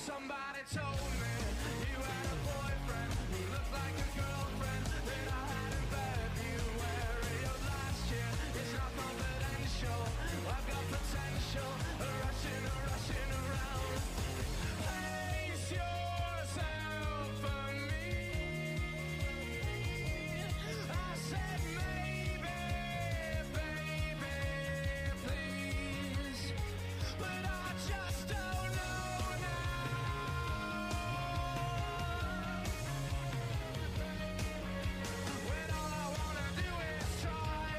Somebody told me you had a boyfriend who looked like a girlfriend that I had in February of last year. It's not confidential, I've got potential, rushing around. Place yourself for me. I said maybe, baby, please, but I just don't know now. When all I wanna do is try.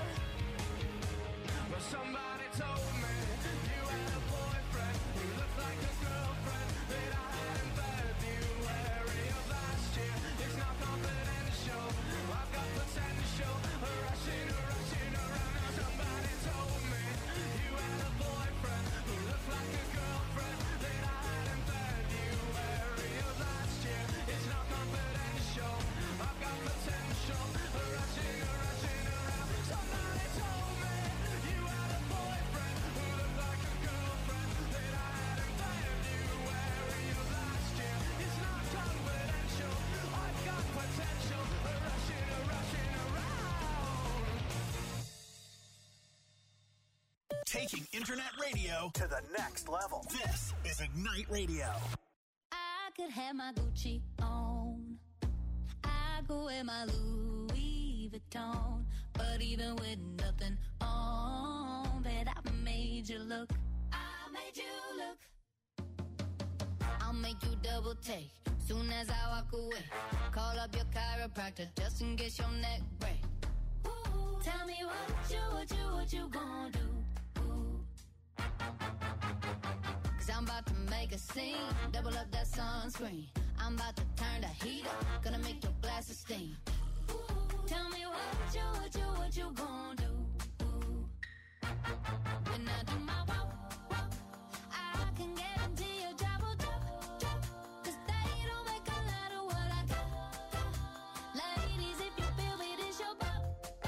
But somebody told me you had a boyfriend who looked like a girlfriend that I had in February of last year. It's not confidential, I've got potential, rushing around. Now somebody told me you had a boyfriend who looked like a girlfriend that I had in February of last year. It's not confidential, I've got potential, rushing around. Somebody told me you had a boyfriend who looked like a girlfriend that I had in February of last year. It's not confidential, I've got potential, rushing around. Taking internet radio to the next level. This is Ignite Radio. I could have my Gucci on. I go wear my Louis Vuitton. But even with nothing on, bet I made you look. I made you look. I'll make you double take soon as I walk away. Call up your chiropractor just in case your neck break. Ooh, tell me what you gonna do? Ooh. Cause I'm about to make a scene. Double up that sunscreen. I'm about to turn the heat up. Gonna make your glasses steam. Ooh, tell me what you gonna do? Ooh. When I do my walk, I can guarantee your job will drop. Cause they don't make a lot of what I got. Ladies, if you feel me, this your bop.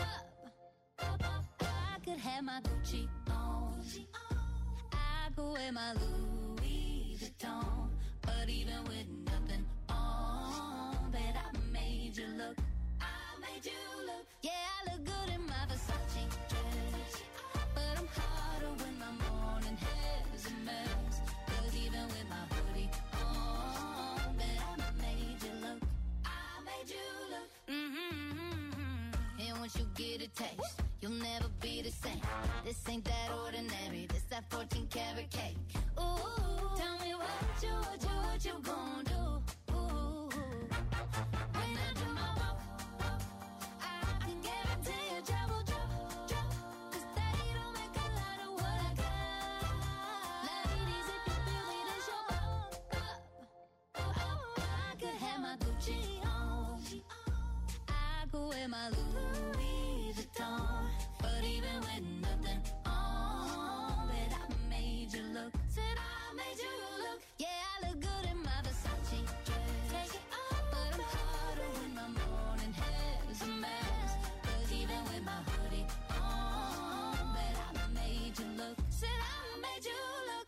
I could have my Gucci on. I go wear my Louis Vuitton. But even with nothing on, bet I made you look. I made you look. Yeah, I look good in my Versace dress. But I'm hotter when my morning hair's a mess. Cause even with my hoodie on, bet I made you look. I made you look. And once you get a taste, you'll never be the same. This ain't that ordinary. This that 14 karat cake. Ooh, tell me what you gonna do? Ooh, when I do my walk, I can guarantee your job will drop. Cause they don't make a lot of what I got. Ladies, if you feel me, this your bop. I could have my Gucci on. I go wear my Louis Vuitton. But even with nothing on, bet I made you look. Said I made you look. Yeah, I look good in my Versace dress. Take it off, but I'm hotter when my morning hair's a mess. Cause even with my hoodie on, bet I made you look. Said I made you look.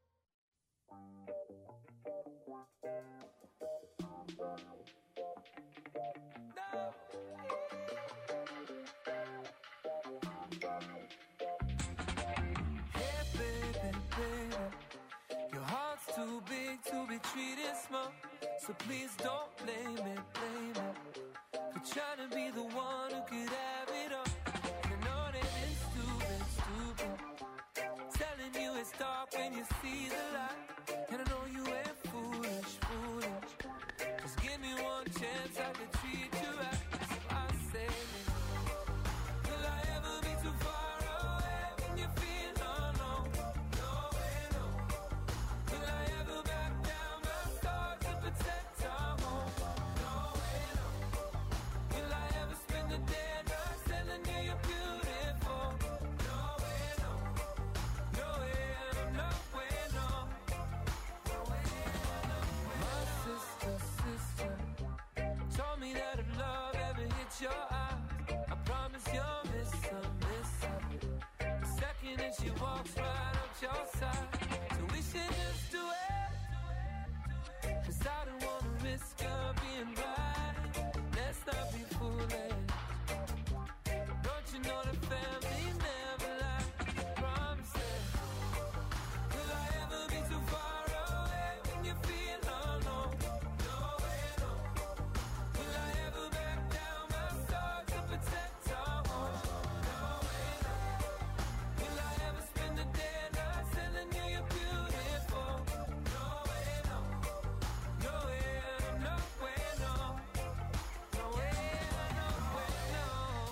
Hey, baby, your heart's too big to be treated small. So please don't blame me for trying to be the one who could have it all. I know that it's stupid, telling you it's dark when you see the light. And I know you ain't foolish. Just give me one chance, I could treat you right. So I say, will I ever be too far away when you feel alone? No way, no. Will I ever back down my stars to protect our home? No way, no. Will I ever spend the day night telling you you're beautiful? No way, no. No way, no way, no. No way, no. My sister told me that if love ever hits your eyes, I promise you'll miss her. The second that she walks right up your side. So we should just do it you know the family's never lie. Promise that. Will I ever be too far away when you feel alone? No way, no. Will I ever back down my soul to protect our home? No way, no. Will I ever spend the day and night telling you you're beautiful? No way, no. No way, no way, no. No way, no way, no.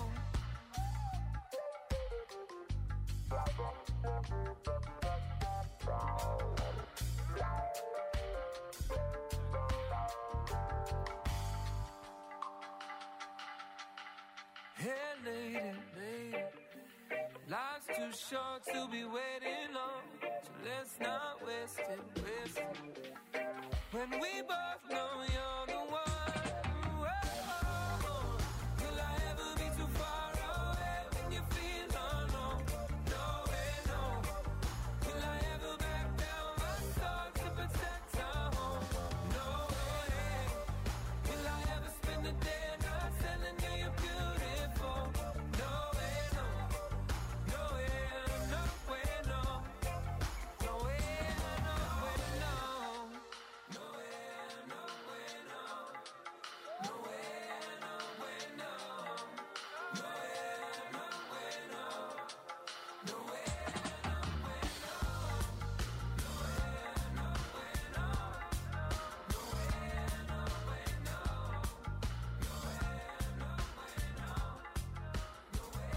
Hey, lady, life's too short to be waiting on, so let's not waste it. When we both know you're the one. Whoa. Will I ever be too far away when you feel alone? No way, no. Will I ever back down my soul to protect our home? No way. Will I ever spend the day and night telling you you're beautiful? No way, no. No way, no way, no. No way, no way, no. No way, no way, no. No way, no way, no. No way, no way, no. No way, no way, no. No way, no way, no. No way, no way, no. No way, no way, no. No way,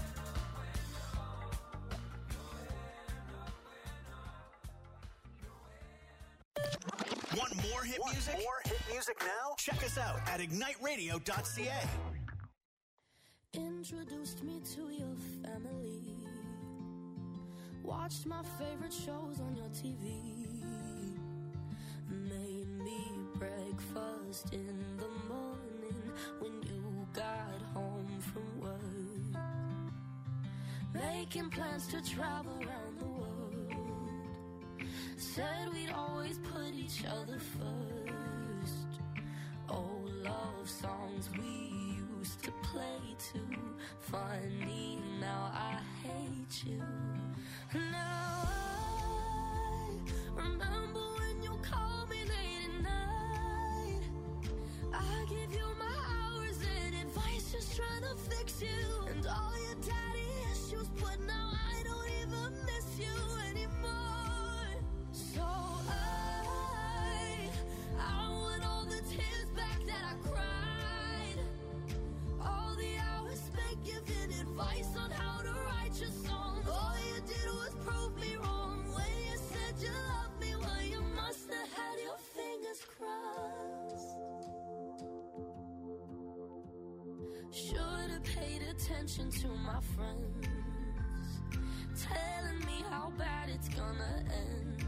Want more hit music? More hit music now? Check us out at igniteradio.ca. Introduced me to your family. Watched my favorite shows on your TV. Made me breakfast in the morning when you got home from work. Making plans to travel around the world. Said we'd always put each other first. Old love songs we used to play too. Funny, now I hate you. Now I remember when you called me late at night. I give you my hours and advice, just trying to fix you. And all your daddy issues, but now I don't even miss you anymore. So I want all the tears back that I cried. All the hours spent giving advice on how to write your song. All you did was prove me wrong when you said you loved me. Well, you must have had your fingers crossed. Should have paid attention to my friends, telling me how bad it's gonna end.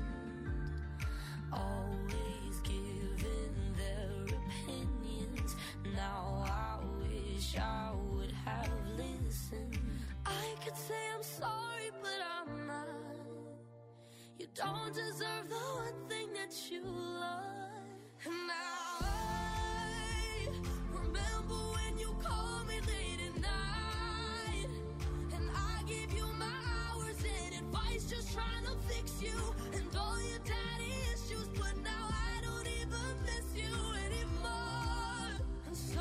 Always giving their opinions. Now I wish I would have listened. I could say I'm sorry, but I'm not. You don't deserve the one thing that you love. And now I remember when you called me late at night. And I gave you my hours and advice, just trying to fix you. And all your daddy issues, but now I don't even miss you anymore. And so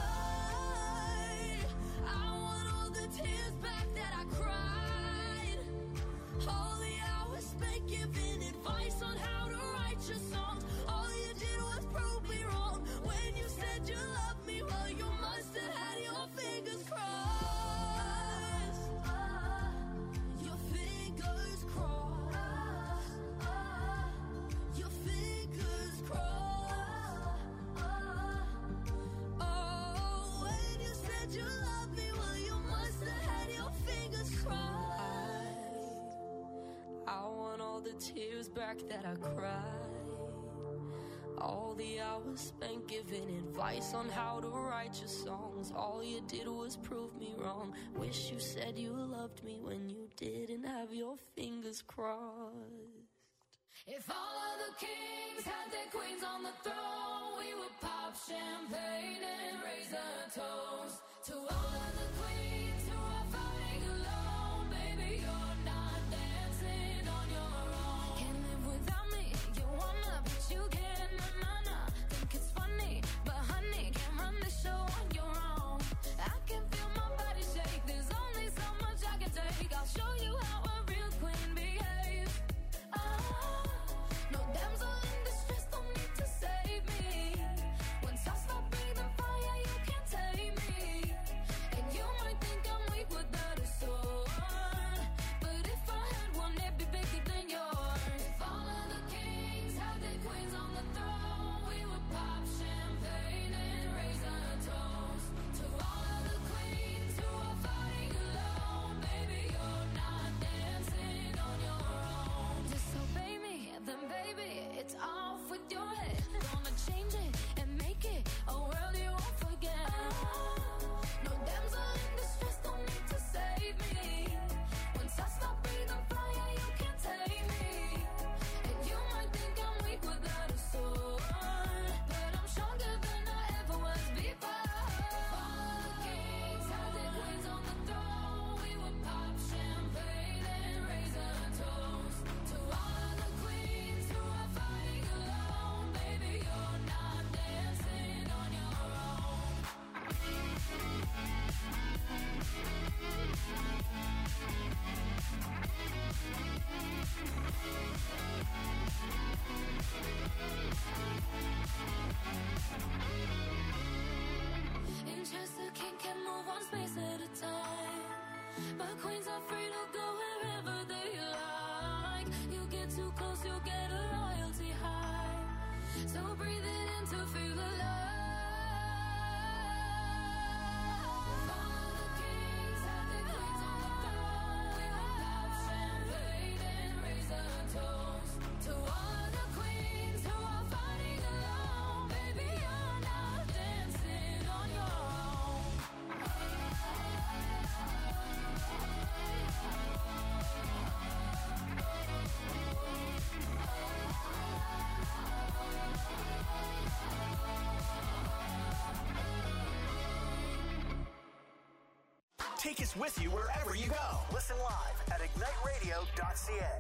I want all the tears back that I cried. All the hours spent giving advice on how to write your songs. All you did was prove me wrong when you said you loved me. Well, you must have had your fingers crossed. Your fingers crossed. Your fingers crossed. Oh, when you said you loved me, well, you must have had your fingers crossed. I want all the tears back that I cried. All the hours spent giving advice on how to write your songs. All you did was prove me wrong. Wish you said you loved me when you didn't have your fingers crossed. If all of the kings had their queens on the throne, we would pop champagne and raise a toast to all of the queens who are baby, you're not dancing on your own. Can't live without me, you wanna, but you can't, na-na-na. Think it's funny, but honey, can't run the show on your own. I can feel my body shake, there's only so much I can take. I'll show you how a real queen behaves. No damsel in distress, don't need to save me. Once I stop breathing fire, you can't take me. And you might think I'm weak without a sword, but if I had one, it'd be bigger than yours. If all of the kings had their queens on the throne, we would pop champagne and raise a toast to all of the queens who are fighting alone. Baby, you're not dancing on your own. Disobey me, then baby, it's off with your head. Gonna change it and make it a world you won't forget. No damsel in distress, don't need to save me. Once I stop breathing fire, you can't take me. And you might think I'm weak without a sword, but I'm stronger than I ever was before. All the kings had their queens on the throne, we would pop champagne and raise a toast to all of the queens who are fighting alone. Baby, you're not dancing on your own. Interest the king can move one space at a time, but queens are free to go wherever they like. You get too close, you'll get a royalty high. So breathe it in to feel alive. All the kings have their queens on the throne. We will pop champagne and raise a toast to all the queens who are fighting alone. Baby, you're not dancing on your own. Take us with you wherever you go. Listen live at igniteradio.ca.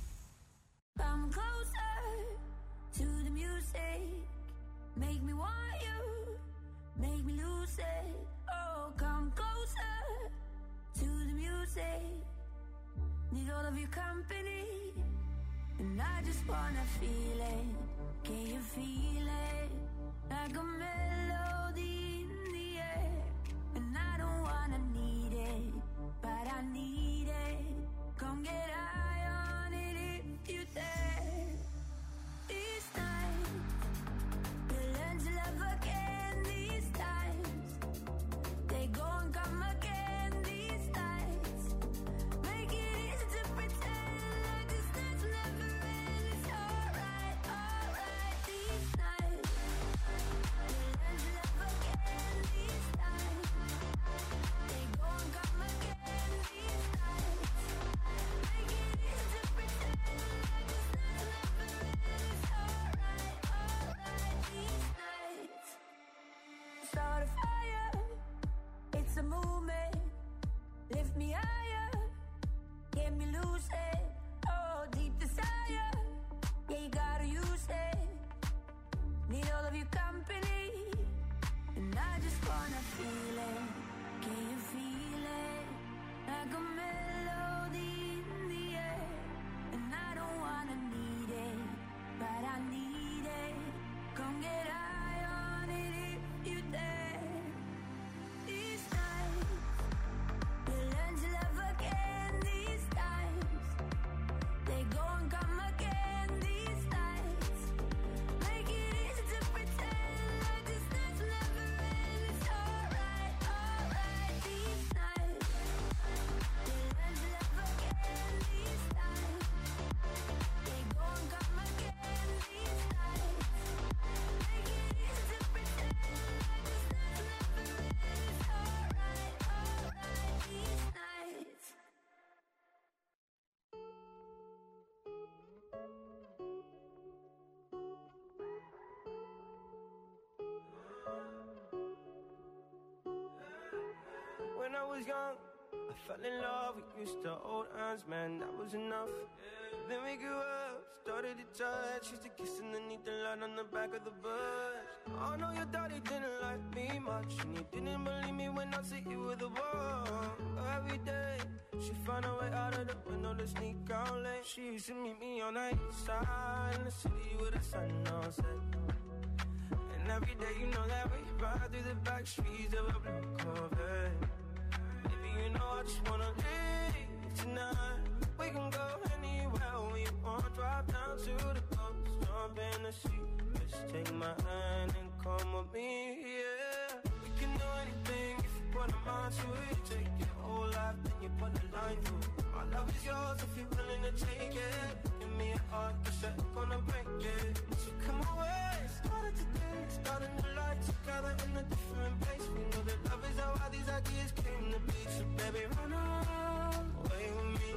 Come closer to the music. Make me want you. Make me lose it. Oh, come closer to the music. Need all of your company. And I just wanna feel it. Can you feel it? Like a melody in the air. And I don't wanna need it, but I need it. Come get high on it if you dare. These times, you learn to love again. These times, they go and come again. These nights, make it easy to pretend like this night's never end. It's alright, alright. These nights, you learn to love again. These times, they go and come again. These nights, make it easy to pretend like this night's never end. It's alright, alright. These nights, start a fire. It's a movement. Lift me higher. Get me loose it. Oh, deep desire. Yeah, you gotta use it. Need all of your company. And I just wanna feel it. Can you feel it? Like a melody in the air. And I don't wanna need it, but I need it. Come get high on it if you dare. These nights, you learn to love again. These times, I fell in love, we used to hold hands, man, that was enough. Then we grew up, started to touch, used to kiss underneath the light on the back of the bus. I know your daddy didn't like me much, and he didn't believe me when I said you were the one. Every day, she found a way out of the window to sneak out late. She used to meet me on the east side, in the city with the sun on set. And every day, you know that we ride through the back streets of a blue Corvette. Baby, you know I just wanna leave tonight. We can go anywhere we want, drive down to the coast, jump in the sea. Just take my hand and come with me, yeah. We can do anything if you put a mind to it. Take your whole life, then you put a line through it. My love is yours if you're willing to take it. Give me a heart, cause I'm gonna break it. So come away, started today, starting the life together in a different place. We know that love is how all these ideas came to be. So baby, run away with me.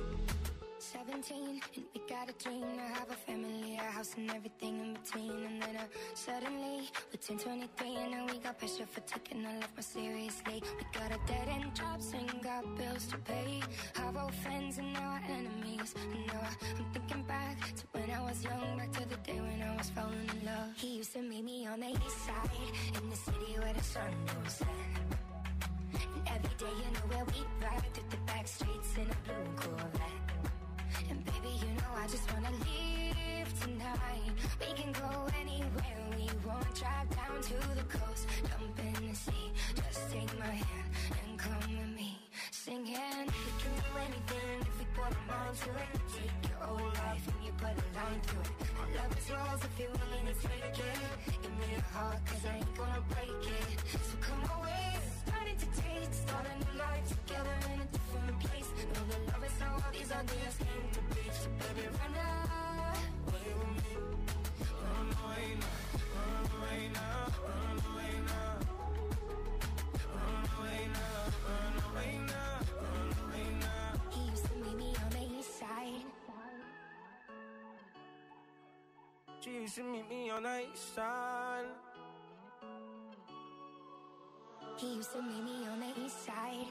17, and we got a dream to have a family, a house and everything in between. And then suddenly, we're 10, 23, and now we got pressure for taking our life more seriously. We got a dead-end jobs and got bills to pay. Our old friends and now our enemies. And now I'm thinking back to when I was young, back to the day when I was falling in love. He used to meet me on the east side, in the city where the sun don't set. And every day, you know where we ride through the back streets in a blue Corvette. And baby, you know I just wanna leave tonight. We can go anywhere we want, drive down to the coast, jump in the sea. Just take my hand and come with me, singing. We can do anything if we put our mind to it. Take your whole life and you put a line through it. My love is yours if you're willing to take it. Give me a heart, cause I ain't gonna break it. So come away, starting to taste, starting a life together in a different place. Know that love is how all these ideas came to be. So baby, run away with me. Run away now, run away now, run away now. Run away now, run away now, run away now. He used to meet me on the east side. She used to meet me on the east side. He used to meet me on the east side.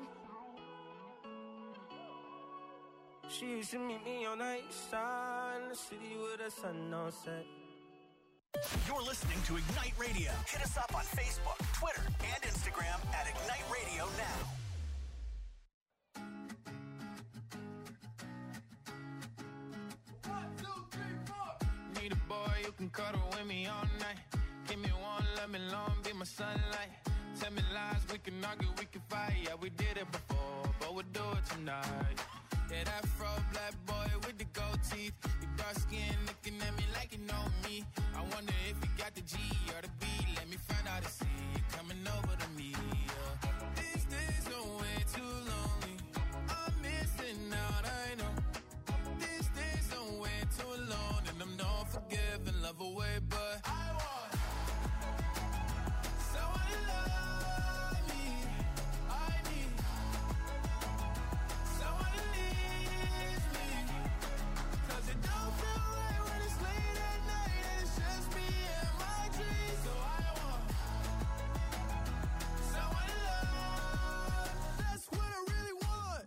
She used to meet me on the east side, in the city with the sun on set. You're listening to Ignite Radio. Hit us up on Facebook, Twitter, and Instagram at Ignite Radio Now. 1, 2, 3, 4. Need a boy you can cuddle with me all night. Give me one, let me long, be my sunlight. Tell me lies, we can argue, we can fight. Yeah, we did it before, but we'll do it tonight. Yeah, that fro black boy with the gold teeth. Your dark skin looking at me like you know me. I wonder if you got the G or the B. Let me find out and see you coming over to me. Yeah. These days are way too lonely. I'm missing out, I know. These days are way too alone, and I'm not forgiving, love away, but I want someone to love me. I need someone to leave me. 'Cause it don't feel right when it's late at night and it's just me and my dreams. So I want someone to love. That's what I really want.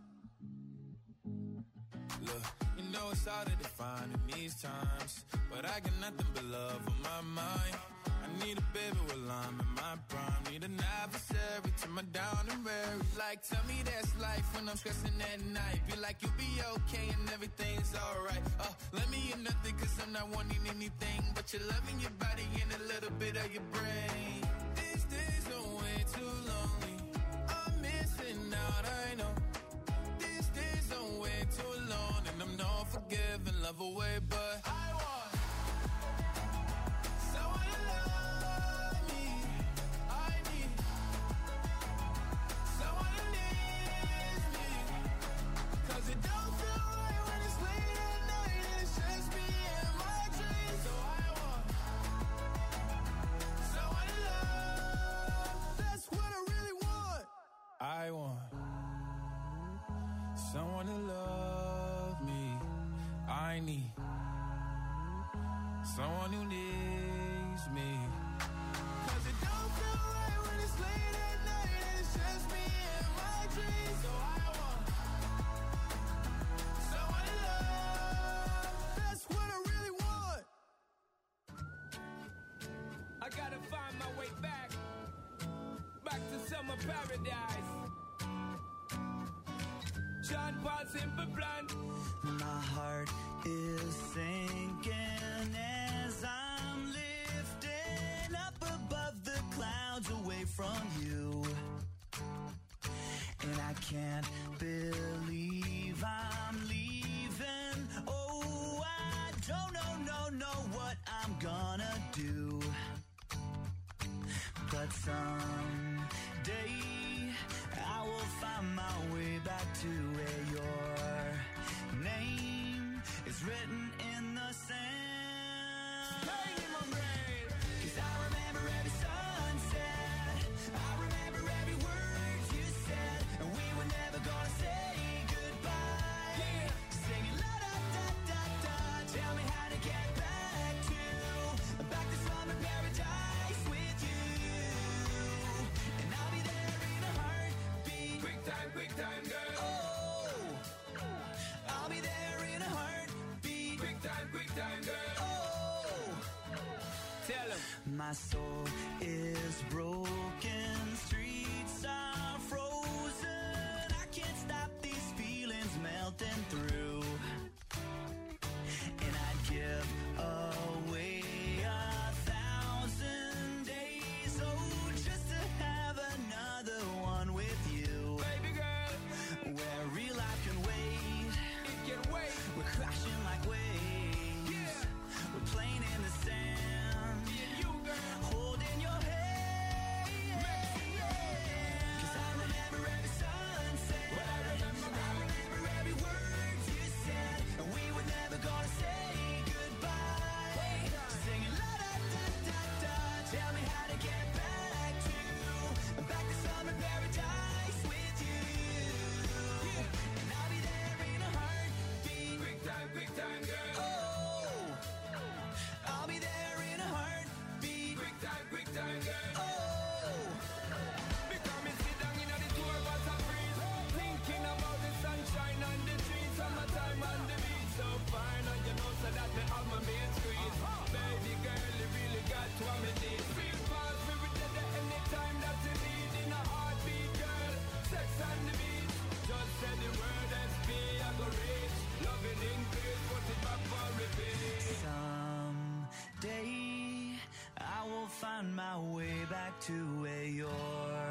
Look, you know it's hard to define in these times, but I got nothing but love on my mind. I need a baby while I'm in my prime. Need an adversary to my down and weary. Like, tell me that's life when I'm stressing at night. Be like, you'll be okay and everything's alright. Let me in nothing, 'cause I'm not wanting anything but your love and your body and a little bit of your brain. These days are way too lonely. I'm missing out, I know. These days are way too alone, and I'm not forgiving, love away, but I want someone to love me. I need someone who needs me. 'Cause it don't feel right when it's late at night and it's just me and my dreams. So I want someone to love. That's what I really want. I want someone to love me. I need someone who needs me. 'Cause it don't feel right when it's late at night and it's just me and my dreams. So I want Paradise. Sean Paul, Simple Plan. My heart is sinking as I'm lifting up above the clouds away from you. And I can't believe I'm leaving. Oh, I don't know what I'm gonna do. But someday I will find my way back to where your name is written in the sand. Bang in my brain. 'Cause I remember every sunset, I remember every word you said, and we were never gonna say goodbye. Yeah. Singing la da da da da, tell me how to get back to summer paradise with you. And I'll be there in a heartbeat. Quick time, girl. Oh, I'll be there in a heartbeat. Quick time, girl. Oh, Tell him. my soul is broken, streets are frozen. I can't stop these feelings melting through. And I'd give away 1,000 days, oh, just to have another one with you. Baby girl, Where real life can wait, it can wait. we're crashing like waves. Yeah. We're playing in the sand, Me and you, girl. holding your hand. 'Cause I remember every sunset, I remember every word you said, and we were never gonna say goodbye. Singing la da da da da, tell me how to get back to summer paradise with you. And I'll be there in a heartbeat. Quick time, girl. Oh, I'll be there in a heartbeat. Quick time, girl. Oh, Because me sit down in the tour bus and breeze, thinking about the sunshine and the trees, summertime on the beach, so fine, and you know so that me have my main squeeze. Baby girl, you really got what me need. Feel fast, we will get there anytime that you need. In a heartbeat, girl, sex on the beach. Just say the word SP, I go reach. Loving increase, put it back for repeat. someday I will find my way back to where your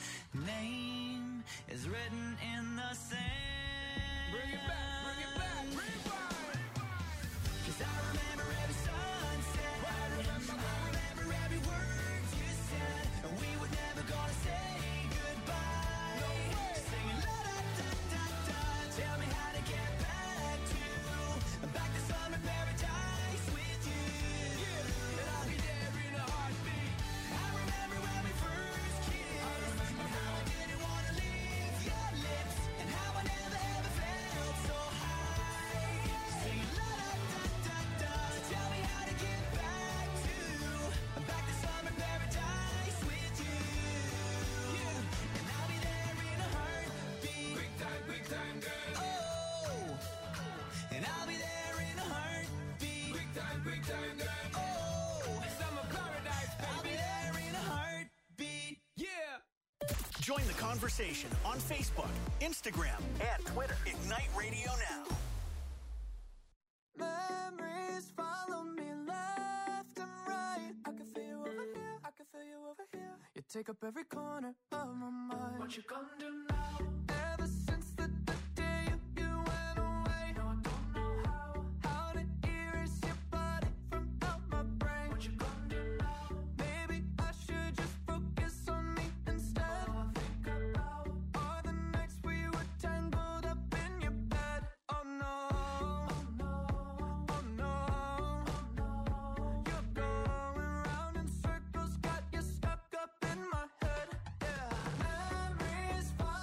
name is written in the sand. Bring it back, rewind. 'Cause I remember every sunset, I remember every word you said, and we were never gonna say goodbye. No way. Singing la da da da da, tell me how to get back to summer paradise with you. And I'll be there in a heartbeat. I remember when we first kissed, and how I didn't wanna leave your lips, and how I never ever felt so high. Singing la da da da da, tell me how to get back to summer paradise with you. And I'll be there in a heartbeat. Quick time, girl. Oh, and I'll be there in a heartbeat. Quick time, girl. Oh, Summer paradise, I'll be baby. there in a heartbeat. Yeah. Join the conversation on Facebook, Instagram, and Twitter. Ignite Radio Now. Memories follow me left and right. I can feel you over here, I can feel you over here. You take up every corner of my mind. What you gonna do now? Ever since the day you went away, no, I don't know how to erase your body from out my brain. What you gonna do now? Maybe I should just focus on me instead. All I think about are the nights we were tangled up in your bed. Oh no, oh no, oh no, oh no. You're going round in circles, got you stuck up in my head. Yeah, memories follow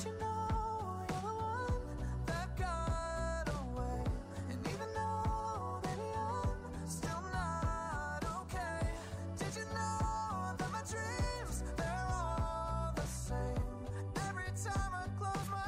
Did you know you're the one that got away? And even though, baby, I'm still not okay. Did you know that my dreams, they're all the same? Every time I close my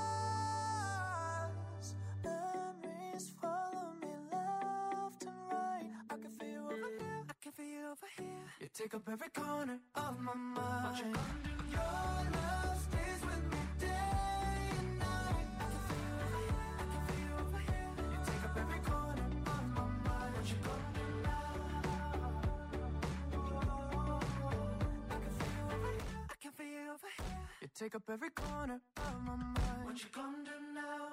eyes, memories follow me left and right. I can feel you over here, I can feel you over here. You take up every corner of my mind. Your love stays with me day and night. I can feel you over here, I can feel you over here. You take up every corner of my mind. What you gonna do now? I can feel you over here, I can feel you over here. You take up every corner of my mind. What you gonna do now?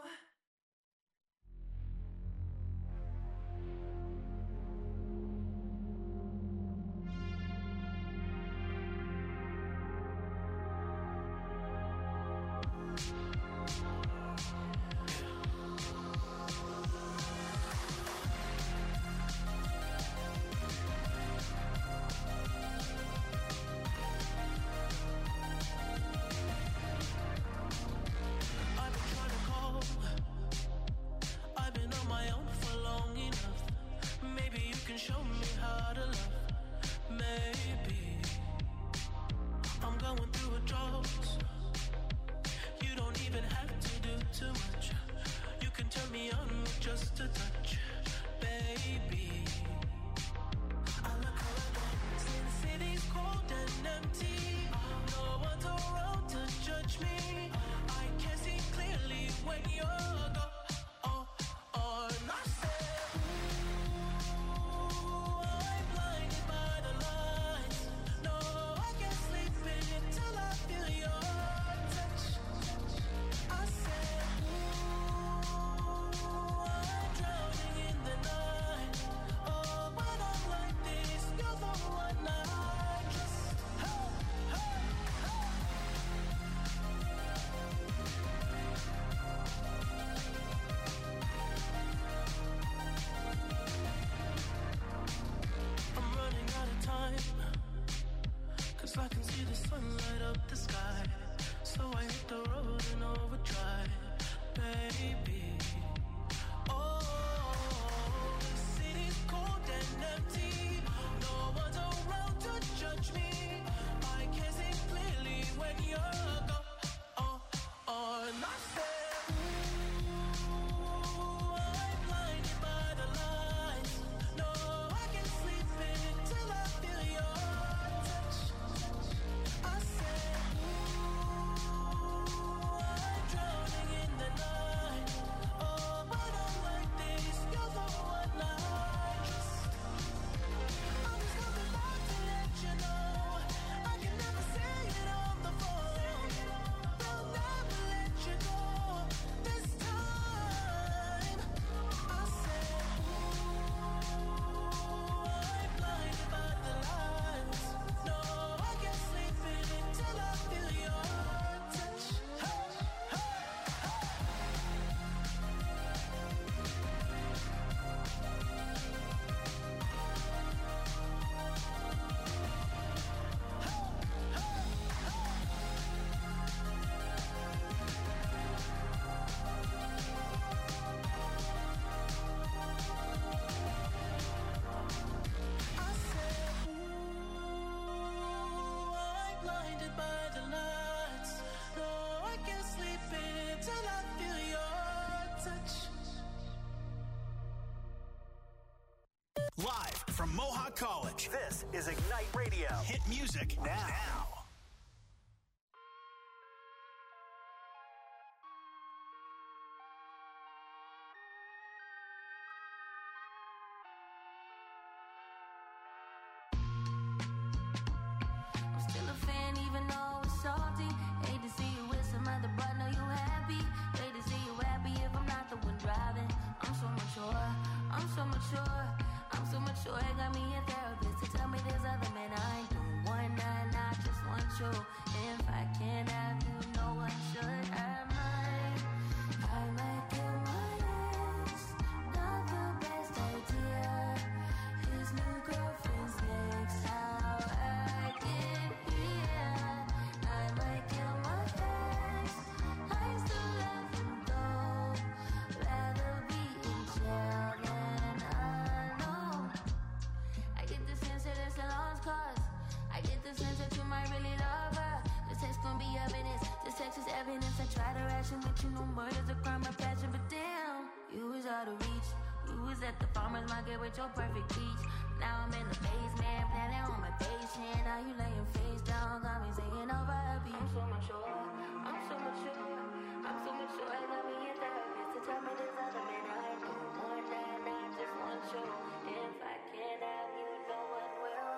I've been trying to call. I've been on my own for long enough. Maybe you can show me how to love. Maybe I'm going through a drought. You don't even have to do too much. You can turn me on with just a touch, baby. I look around, see the city's cold and empty. No one's around to judge me. I can see clearly when you're gone. And I said, ooh, I'm blinded by the lights. No, I can't sleep until I feel your touch. I said, ooh, I'm drowning in the night. Oh, when I'm like this, you're the one I trust. Hey, hey, hey. I'm running out of time, 'cause I can see the sun light up the sky. So I hit the road in overdrive, baby. Oh, the city's cold and empty. No one's around to judge me. I can see clearly when you're gone. And I said, ooh, I'm blinded by the lights. No, I can't sleep until I feel your touch. I said, ooh, I'm drowning in the night. Oh, when I'm like this, you're the one I trust. I'm just coming back to let you know I can never say it on the phone. They'll never let you go this time. I said, ooh, I'm blinded by the lights. No, I can't sleep until I feel your touch. Hey, hey, hey. I said, ooh, I'm blinded by the lights. No, I can't sleep until I feel your touch. Live from Mohawk College, this is Ignite Radio. Hit music now. I'm still a fan even though it's salty. Hate to see you with some other, but know you happy. Hate to see you happy if I'm not the one driving. I'm so mature, I'm so mature, I'm so mature. It got me a therapist to tell me there's other men I ain't doing one night, not just one just evidence. I try to ration with you, no murder's a crime of passion, but damn, you was out of reach. You was at the farmer's market with your perfect peach. Now I'm in the basement, planning on my patient. Now you laying face down, got me singing over a beat. I'm so mature, I'm so mature, I'm so mature. I got me a therapist to tell me there's other men I know more than I just want you. If I can't have you, no one will.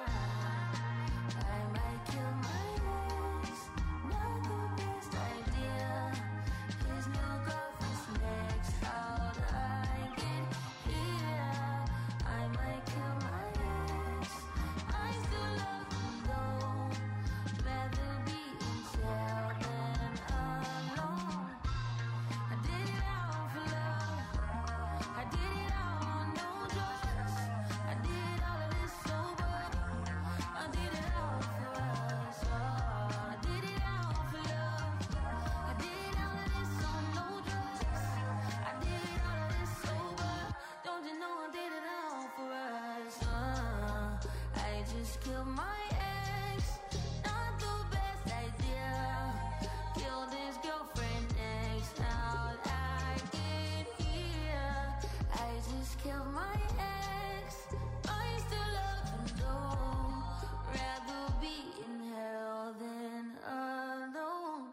I might kill my ex, not the best idea. His new girlfriend's next, how'd I get here? I might kill my ex, I still love him though. Rather be in jail than alone. I did it all for love, I did it all on no drugs. I did all of this sober, I did it all for us all. I did it all for love, I did all of this on no drugs. I did all of this sober, don't you know I did it all for us. I just killed my ex, not the best idea. Killed his girlfriend next, how'd I get here? I just killed my ex, I still love him though. Rather be in hell than alone.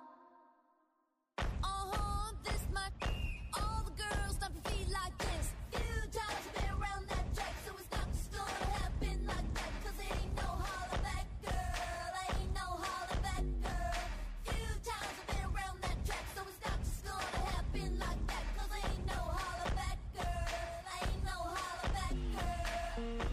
This might all the girls stop to feel like this. Few times I've been around that track, so it's not just gonna happen like that. Cause it ain't no holler back, girl. Ain't no holler back, girl. Few times I've been around that track, so it's not just gonna happen like that. Cause it ain't no holler back, girl. Ain't no holler back, girl.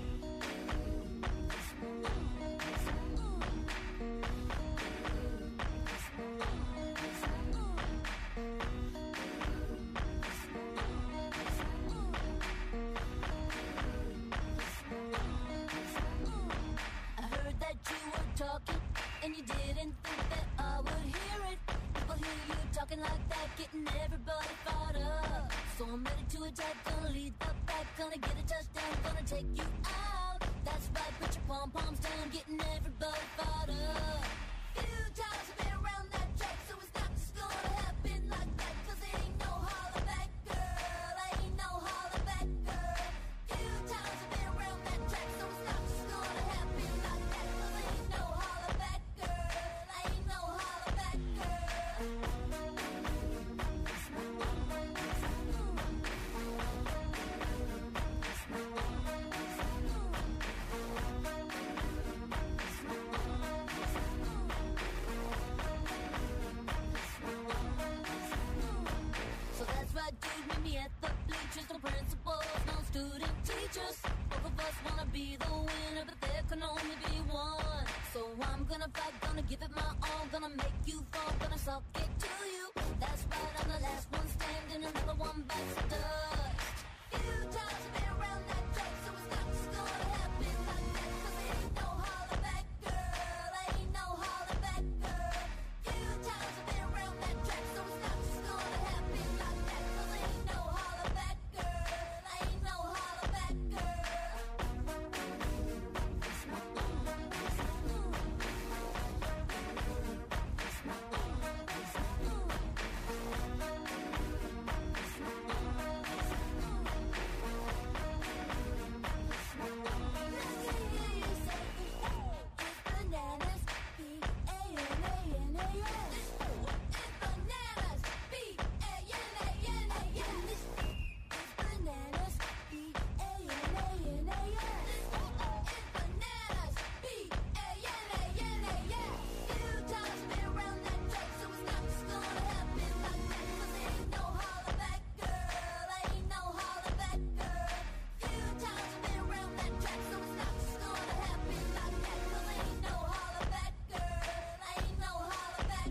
I heard that you were talking, and you didn't think that I would hear it. People hear you talking like that, getting everybody fired up. So I'm ready to attack, gonna lead the pack, gonna get a touchdown, gonna take you out. That's right, put your pom-poms down, getting everybody fired up. Few times I've been around that track, so it's not just gonna happen like that. Cause it ain't no holler back, girl. Ain't no holler back, girl. Few times I've been around that track, so it's not just gonna happen like that. Cause it ain't no holler back, girl. Ain't no holler back, So that's right, dude, meet me at the bleachers. No principals, no student teachers. Both of us wanna be the winner, but there can only be one. So I'm gonna fight, gonna give it my all, gonna make you fall, gonna suck it to you. That's right, I'm the last one standing, another one bites the dust. Few times I've been around that track, so it's not just gonna happen like that. Cause it ain't no holler back, girl. Ain't no holler back, girl. Few times I've been around that track, so it's not just gonna happen like that. Cause it ain't no holler back, girl. Ain't no holler back, bananas, B-A-N-A-N-A-S. It's bananas, B-A-N-A-N-A-S. It's bananas, B-A-N-A-N-A-S. It's bananas, B-A-N-A-N-A-S. Few times been around that track, so it's not just gonna happen like that. Cause it ain't no holler back, girl. Ain't no holler back, girl. Few times been around that track, so it's not just gonna happen like that. Cause it ain't no holler back, girl. Ain't no holler back,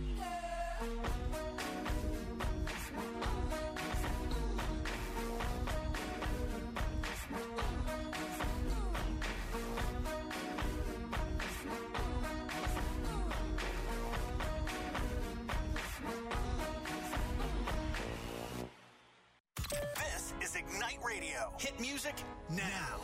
This is Ignite Radio. Hit music now.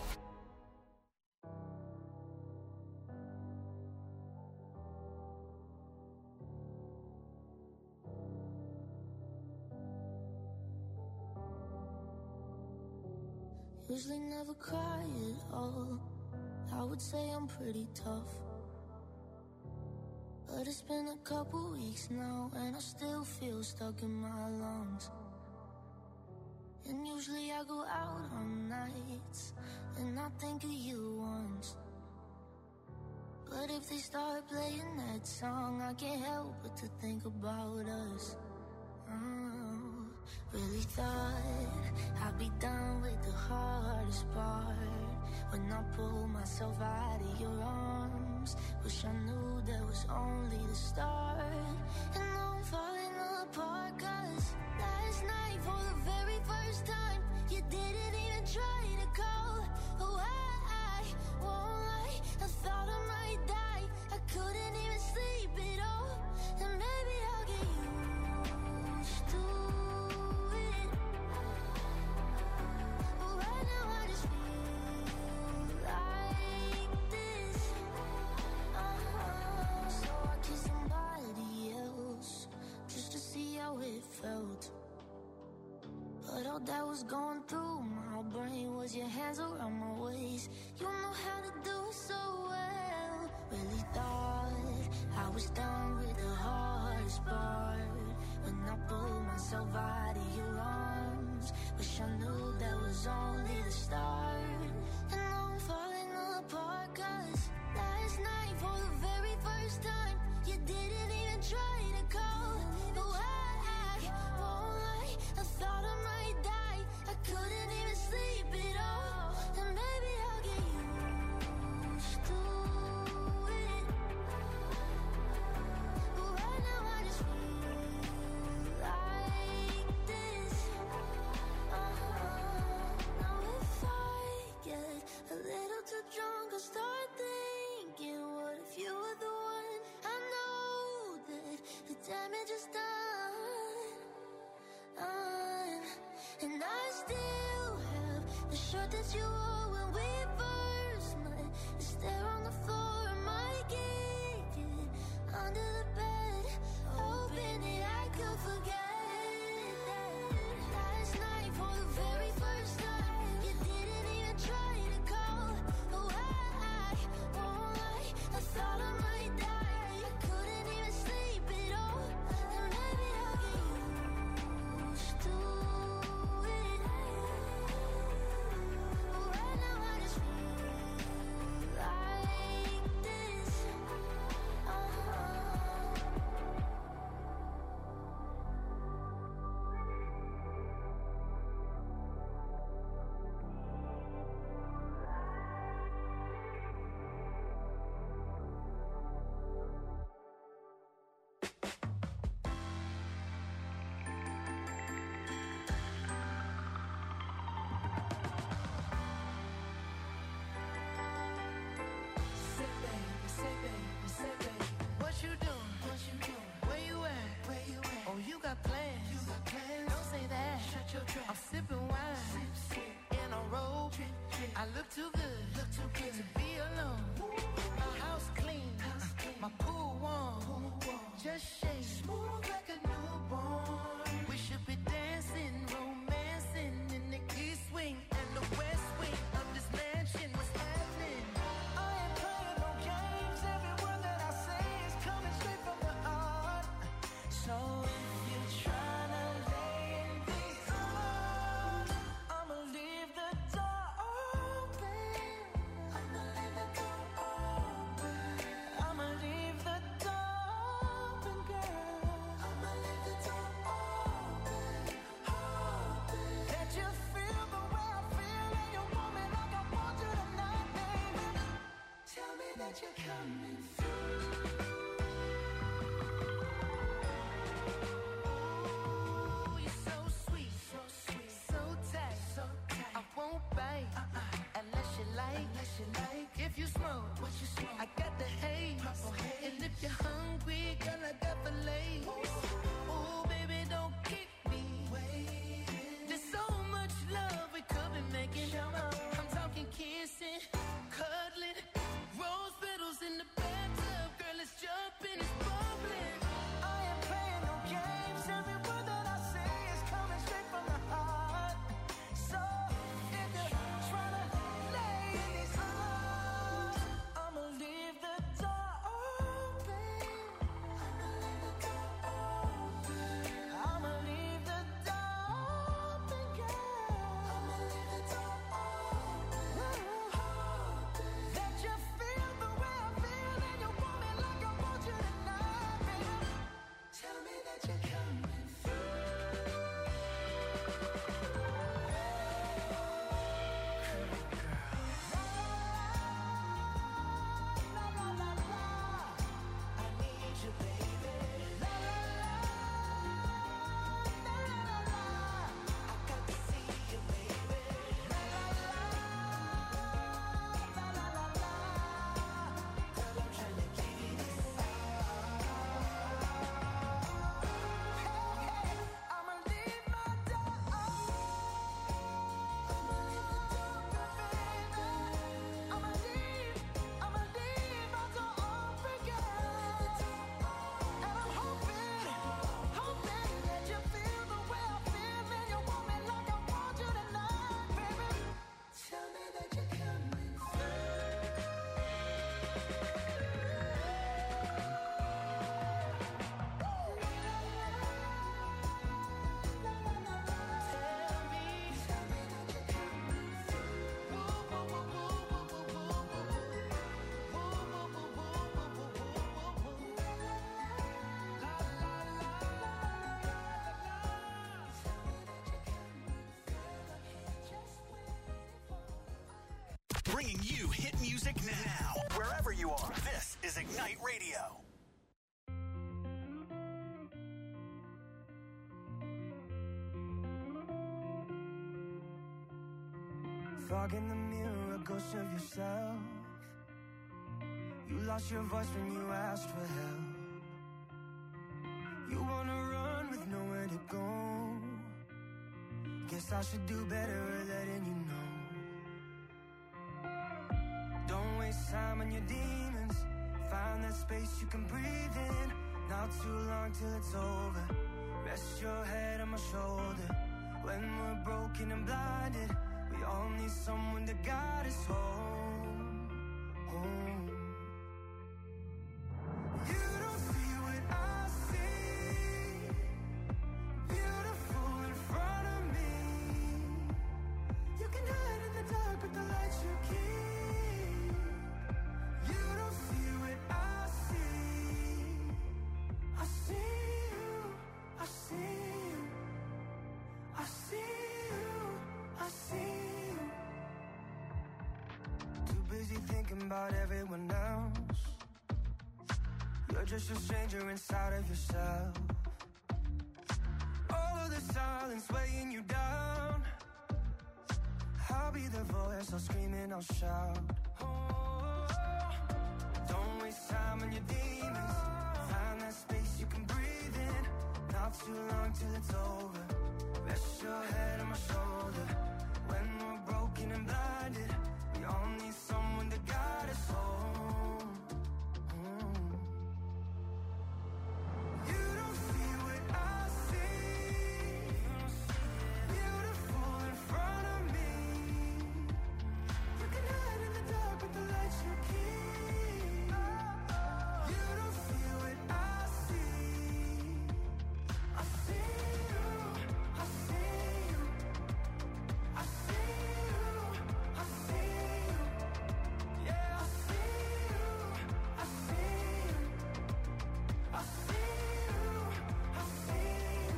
Usually never cry at all. I would say I'm pretty tough, but it's been a couple weeks now and I still feel stuck in my lungs. And usually I go out on nights and I think of you once, but if they start playing that song, I can't help but to think about us. Really thought I'd be done with the hardest part when I pulled myself out of your arms. Wish I knew that was only the start. And now I'm falling apart, 'cause last night for the very first time you didn't even try to call. Oh, I won't lie, I thought I might die. I couldn't even sleep at all. And maybe I'll get used to it, but right now I just feel like this. So I kissed somebody else just to see how it felt, but all that was going through my brain was your hands around my waist. You know how to do it so well. Really thought I was done with the hardest part when I pulled myself out of your arms. Wish I knew that was only the start. And now I'm falling apart, 'cause last night for the very first time you didn't even try to call. No, I won't lie, I thought I might die. I couldn't even sleep at all. And maybe I'll get used to it, but right now I just feel like this. Now if I get a little too drunk, I'll start thinking, what if you were the one? I know that the damage is done, and I still have the shirt that you wore when we first met. It's there on the floor, I might kick it under the bed, hoping that I could forget that last night for the very first time you didn't even try to call. Oh, I won't lie, I thought I might die. I couldn't even sleep at all. And maybe I'll get used to it, but right now I just feel like this. What you doing? Where you at? Oh, you got plans. Don't say that. I'm sipping wine in a robe. I look too good to be alone. My house clean, my pool warm. Just shake smooth like a newborn. We should be dancing, romancing in the east wing and the west wing of this mansion. What's happening? I ain't playing no games. Every word that I say is coming straight from the heart. So if you're trying to lay in these arms, I'ma leave the door open. I'ma leave the door open. I'ma leave the door open, girl. music now. Wherever you are, this is Ignite Radio. Fog in the mirror, a ghost of yourself. You lost your voice when you asked for help. You wanna run with nowhere to go. Guess I should do better at letting you know. Don't waste time on your demons. Find that space you can breathe in. Not too long till it's over. Rest your head on my shoulder. When we're broken and blinded, we all need someone to guide us home, home. You don't see what I see. Beautiful in front of me. You can hide in the dark with the lights you keep. You don't see what I see. I see you, I see you, I see you, I see you. Too busy thinking about everyone else. You're just a stranger inside of yourself. All of the silence weighing you down. I'll be the voice, I'll scream and I'll shout. Oh, don't waste time on your demons. Find that space you can breathe in. Not too long till it's over. Rest your head on my shoulder. When we're broken and blinded, we all need someone to guide us home. You don't see what I see. Beautiful in front of me. You can hide in the dark with the lights you keep. You don't see what I see. I see you, I see you, I see you, I see you. Yeah, I see you, I see you, I see you, I see you.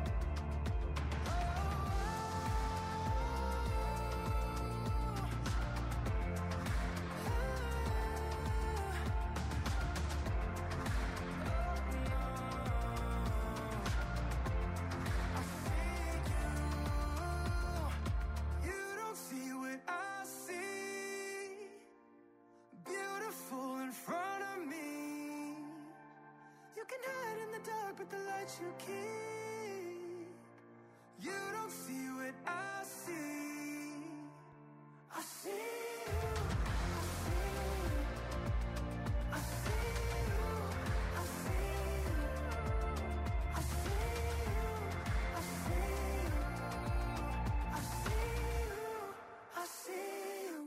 You don't see what I see. Beautiful in front of me. You can hide in the dark with the lights you keep. You don't see what I see. I see you, I see you, I see you, I see you, I see you, I see you, I see you, I see you.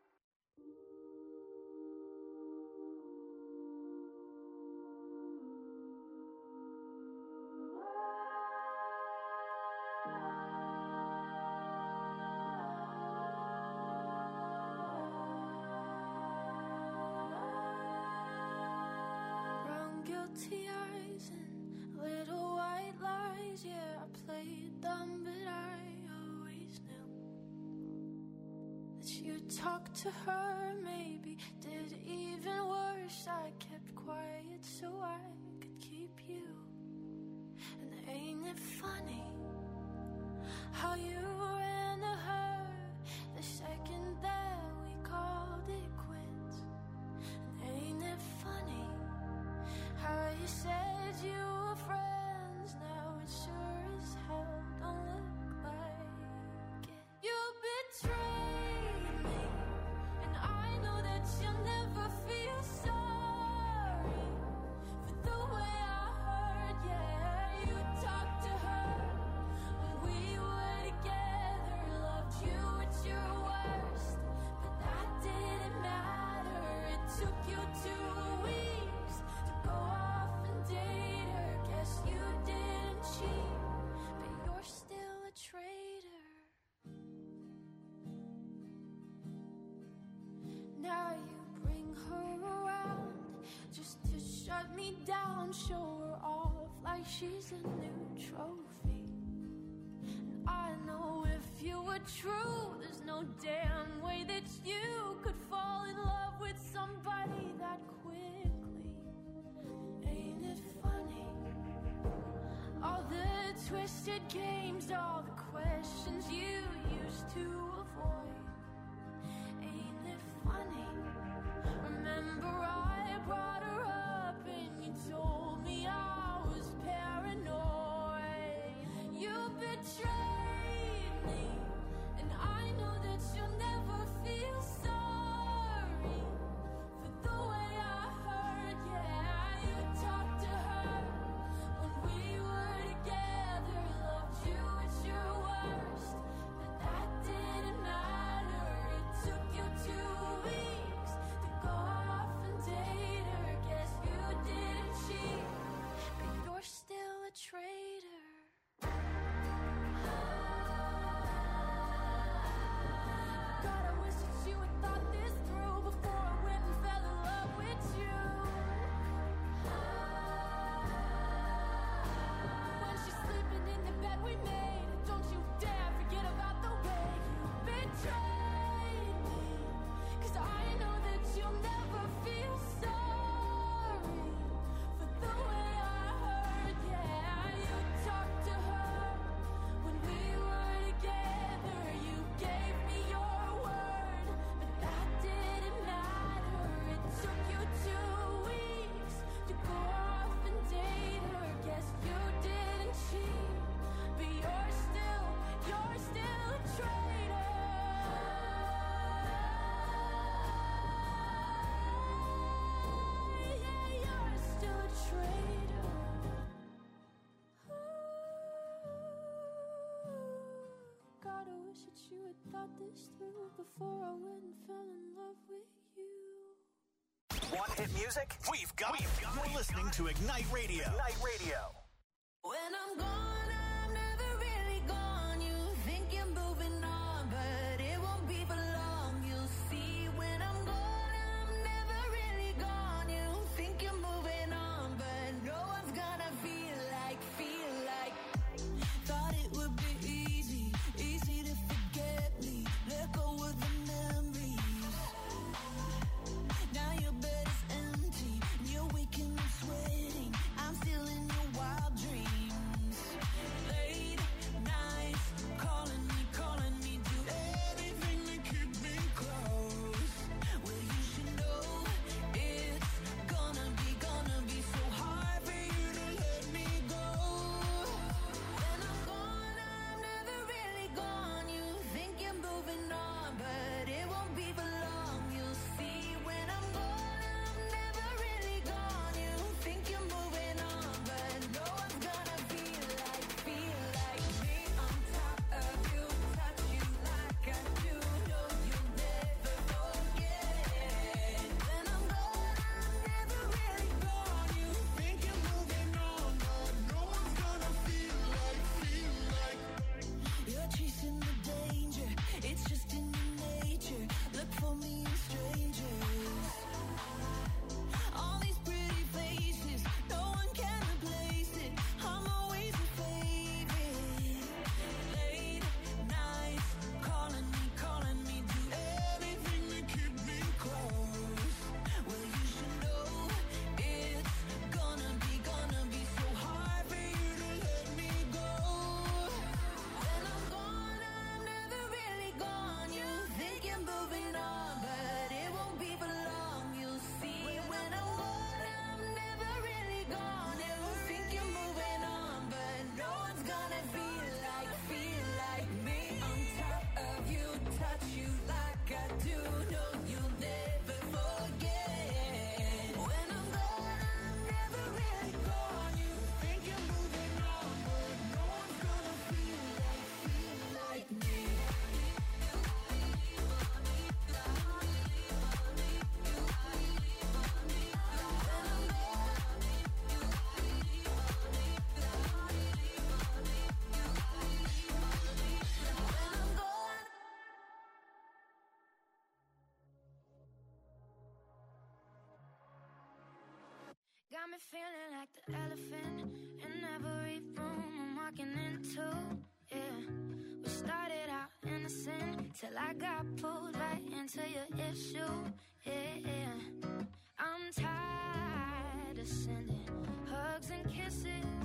Brown guilty eyes and little white lies. Yeah, I played dumb, but I always knew that you talked to her. Maybe did even worse. I kept quiet so I could keep you. And ain't it funny how you ran to her the second that we called it quits? And ain't it funny how you said you were friends? Now it sure as hell don't look like it. You betrayed me, and I know that you'll never feel sorry for the way I heard. Yeah, you talked to her when we were together, loved you at your worst, but that didn't matter. It took you 2 weeks to go off and date her. Guess you didn't cheat, but you're still a traitor. Now you bring her around just to shut me down, show her off like she's a new trophy. And I know if if you were true, there's no damn way that you could fall in love with somebody that quickly. Ain't it funny? All the twisted games, all the questions you used to avoid. Ain't it funny? Remember I brought her up and you told me I was paranoid. You betrayed me, and I know that you'll never feel sorry for the way I hurt. Yeah, you talked to her when we were together, loved you at your worst, but that didn't matter. It took you 2 weeks to go off and date her. Guess you didn't cheat, but you're still a traitor. God, I wish that you had thought this through before I went and fell in love with you. When she's sleeping in the bed we made, don't you dare forget about the way you betrayed me. 'Cause I know that you'll never feel sorry for the way I hurt. Yeah, you talked to her when we were together. You gave me your word, but that didn't matter. It took you 2 weeks to go off and date her. Guess you didn't cheat, but you're still a traitor. Yeah, you're still a traitor. God, I wish that you had thought this through before I went and fell in love with you. Want hit music? We've got it. You're listening to Ignite Radio. Ignite Radio. When I'm gone, I'm never really gone. You think you're moving on, but it won't be for long. You'll see when I'm gone, I'm never really gone. You think you're moving on, but no one's gonna feel like. Thought it would be easy to forget me. Let go of the memories. Now your bed is empty, and you're waking up sweating. I'm still in your wild dreams. Late nights, calling me, do everything to keep me close. Well, you should know it's gonna be so hard for you to let me go. When I'm gone, I'm never really gone. You think you're moving on, but it won't be for long. You'll see when I'm gone, I'm never really gone. You think you're moving on, but no one's gonna feel like me on top of you, touch you like I do. No, you'll never forget. When I'm gone, I'm never really gone. You think you're moving on, but no one's gonna feel like. You're chasing the danger, it's just in your nature. Look for me in strangers. All these pretty faces, no one can replace it. I'm always your favorite. Late nights, calling me, do everything to keep me close. Well, you should know it's gonna be so hard for you to let me go. When I'm gone, I'm never really gone. You think you're moving on, but it won't be for long. You'll see when I'm gone, I'm never really gone. You think you're moving on, but no one's gonna feel like me on top of you, touch you like I do. No, you'll never forget. When I'm gone, I'm never really gone. You think you're moving on, but no one's gonna feel like me. Got me feeling like the elephant in every room I'm walking into. Yeah, we started out got pulled right into your issue. Yeah. I'm tired of sending hugs and kisses.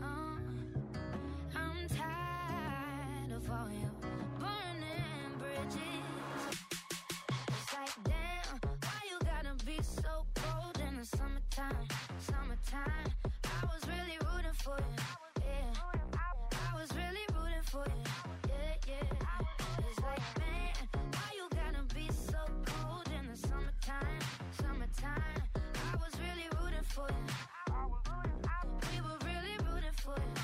I'm tired of all your burning bridges. It's like, damn, why you gotta be so cold in the summertime? Summertime, I was really rooting for you. Yeah, I was really rooting for you. Yeah. It's like, man, why you gotta be so cold in the summertime? Summertime, I was really rooting for you. We were really rooting for you.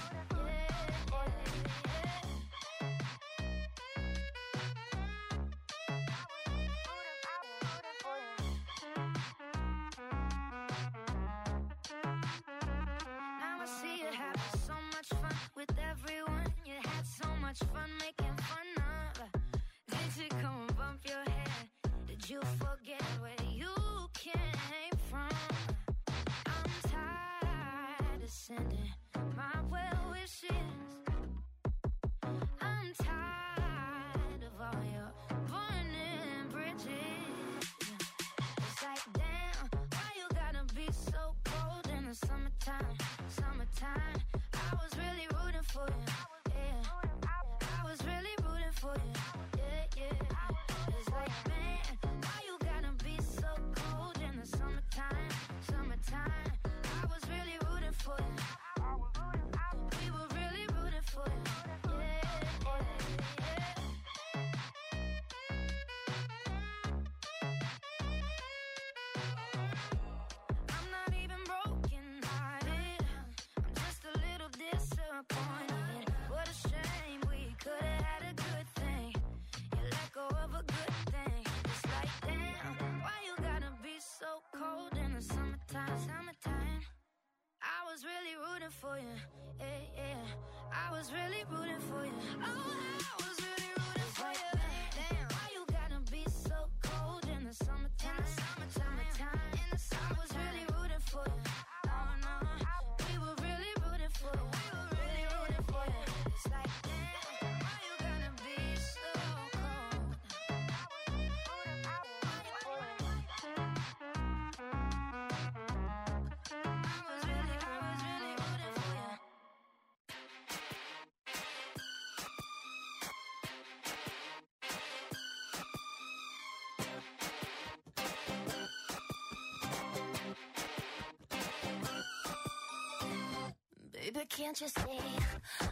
Now I see you having so much fun with everyone. You had so much fun making fun of. Did you come and bump your head? Did you forget where you came from? I'm tired of sending my well wishes. I'm tired of all your burning bridges. It's like, damn, why you gotta be so cold in the summertime? Summertime, I was really rooting for you. Yeah, I was really rooting for you. Yeah. It's like, man, why you gotta be so cold in the summertime? Summertime, I was really rooting for you. We were really rooting for you. I'm not even broken hearted. I'm just a little disappointed. What a shame, we could have had a good thing. You let go of a good thing. It's like, damn, why you gotta be so cold in the summertime? Summertime, I was really rooting for you. Yeah. I was really rooting for you. Oh, I was really rooting for you. Damn, why you gotta be so cold in the summertime? Summertime, I was really rooting for you. Oh no, we were really rooting for you. We were really rooting for you. It's like, damn, why you gotta be so cold? I was really rooting for you. Baby, can't you see